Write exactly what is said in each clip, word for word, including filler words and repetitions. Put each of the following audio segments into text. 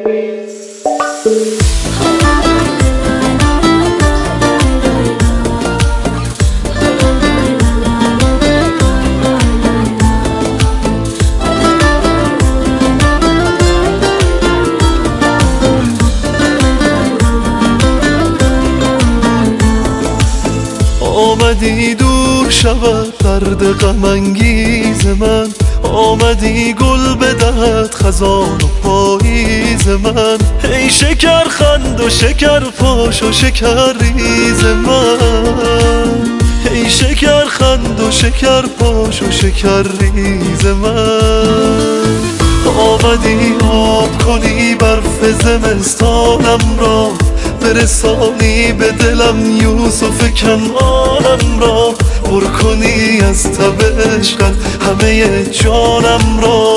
آمدی دور شود درد غم انگیز من، آمدی گل بدهد خزان و پاییز من. ای شکر خند و شکر پاش و شکر ریز من، ای شکر خند و شکر پاش و شکر ریز من. آمدی آب کنی برف زمستانم را، برسانی به دلم یوسف کنعانم را. پر کنی از تب عشقت همه جانم را.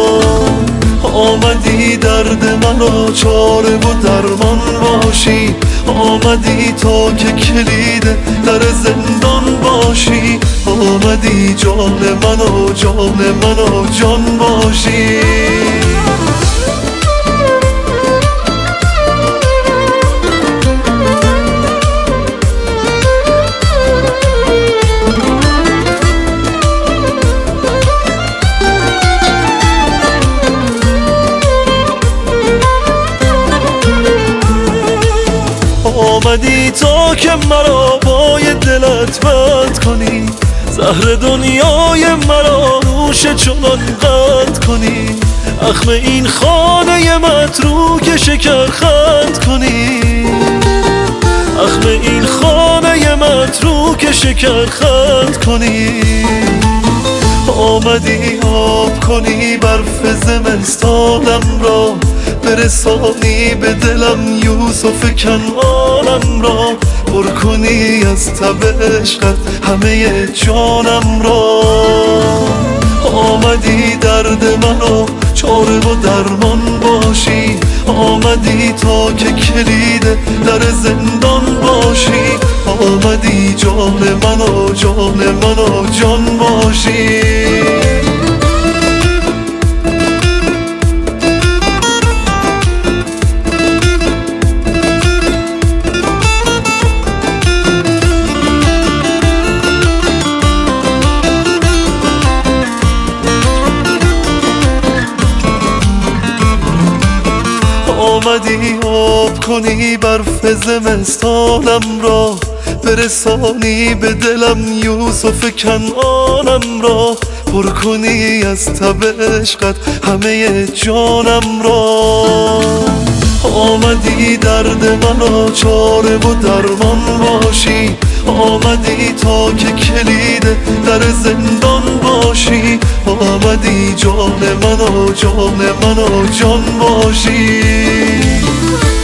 آمدی درد منو چاره و درمان باشی، آمدی تا که کلید در زندان باشی. آمدی جان منو جان منو جان باشی. آمدی تا که مرا با دلت بند کنی، زهر دنیای مرا نوش چنان قند کنی. اخم این خانه متروک شکر خند کنی، اخم این خانه متروک شکر خند کنی. آمدی آب کنی برف زمستانم را، برسانی به دلم یوسف کنعانم را. پر کنی از تب عشقت همه جانم را. آمدی درد منو چاره و درمان باشی، آمدی تا که کلید در زندان باشی. آمدی جان منو جان منو جان باشی. آمدی آب کنی برف زمستانم را، برسانی به دلم یوسف کنعانم را. پر کنی از تب عشقت همه جانم را. آمدی درد منو چاره و درمان باشی، آمدی تا که کلید در زندان باشی. آمدی جان منو جان منو جان باشی.